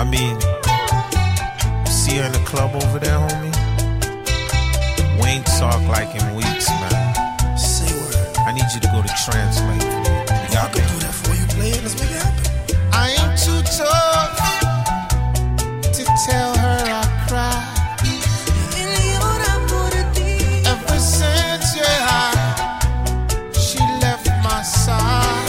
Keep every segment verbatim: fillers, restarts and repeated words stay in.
I mean, see her in the club over there, homie? We ain't talk like in weeks, man. Say word. I need you to go to translate for me. You got I can do that for you, play it. Let's make it happen. I ain't too tough to tell her I cry. Ever since, yeah, she left my side.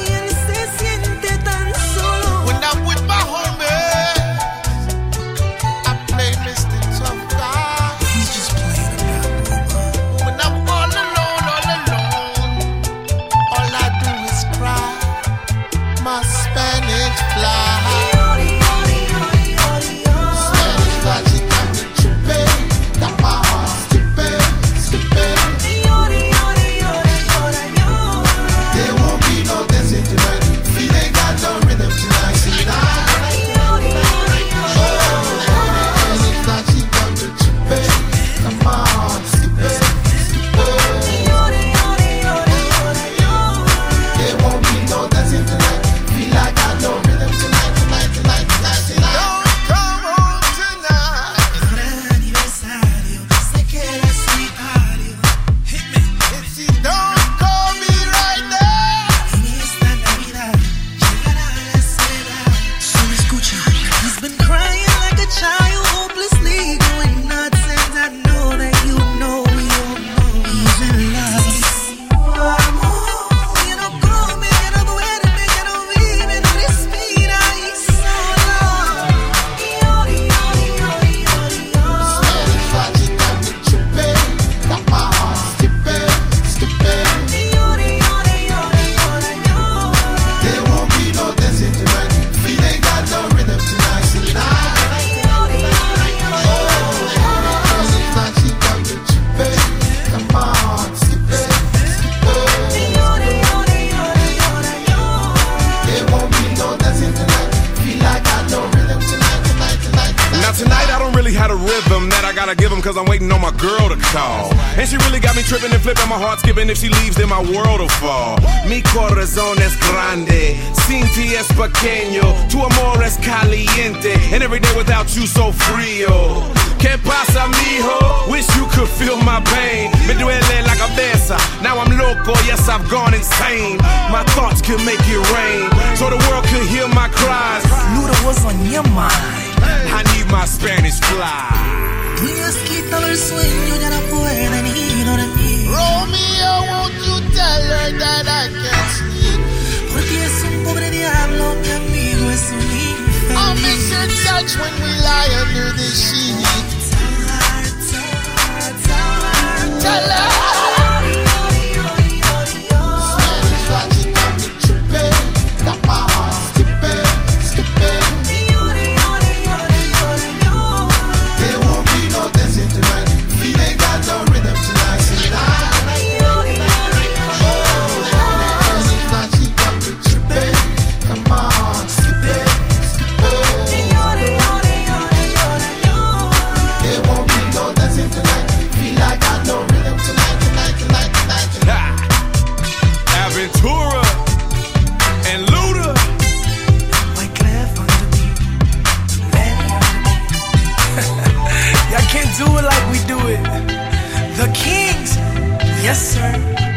When I'm with my homies, I play Mister Tough Guy. He's just playing about me. When I'm all alone, all alone, all I do is cry. My Spanish fly. Spanish fly, she got me tripping. Got my heart skipping, skipping. There won't be no dancing tonight. Feet ain't got no rhythm tonight. Tonight. Oh, Spanish fly, she got me tripping. Got my heart skipping, skipping. There won't be no dancing tonight. Feel like I got no rhythm tonight, tonight, tonight, tonight, tonight. Don't come home tonight. If she don't call me right now, He's been crying like a child, hopelessly going nuts, and I know that you know, you know he's in love. You know, go make it up, where to make it up, even on his feet, he's so low. Spanish fly, she got me tripping. Got my heart skipping, skipping. There won't be no dancing tonight. Feet ain't got no rhythm tonight, tonight. Now tonight I don't really have a rhythm that I gotta give him, cause I'm waiting on my girl to call. And she really got me tripping and flipping, my heart skipping. If she leaves, then my world will fall. Mi corazón es grande, sin ti es pequeño, tu amor es caliente, and every day without you so frío. ¿Qué pasa, mijo? Wish you could feel my pain. Me duele la cabeza, now I'm loco, yes I've gone insane. My thoughts could make it rain, so the world could hear my cries. Luda, what's on your mind? I need my Spanish fly. Tú le has quitado el sueño, ya no pueden ir de mí. Romeo, won't you tell her that I can't sleep? Porque es un pobre diablo, mi amigo es un infeliz. I'll miss her touch when we lie under the sheet. Tell her. Spanish fly, she got me tripping. Got my heart skipping, skipping. There won't be no dancing tonight. Feet ain't got no rhythm tonight, tonight. Oh, Spanish fly, she got me tripping. Got my heart skipping, skipping. There won't be no dancing tonight. Feel like I got no rhythm tonight, tonight, tonight, tonight, tonight. Aventura and Luda. Wyclef on the beat, Lenny on the beat. Y'all can't do it like we do it. The Kings, yes sir.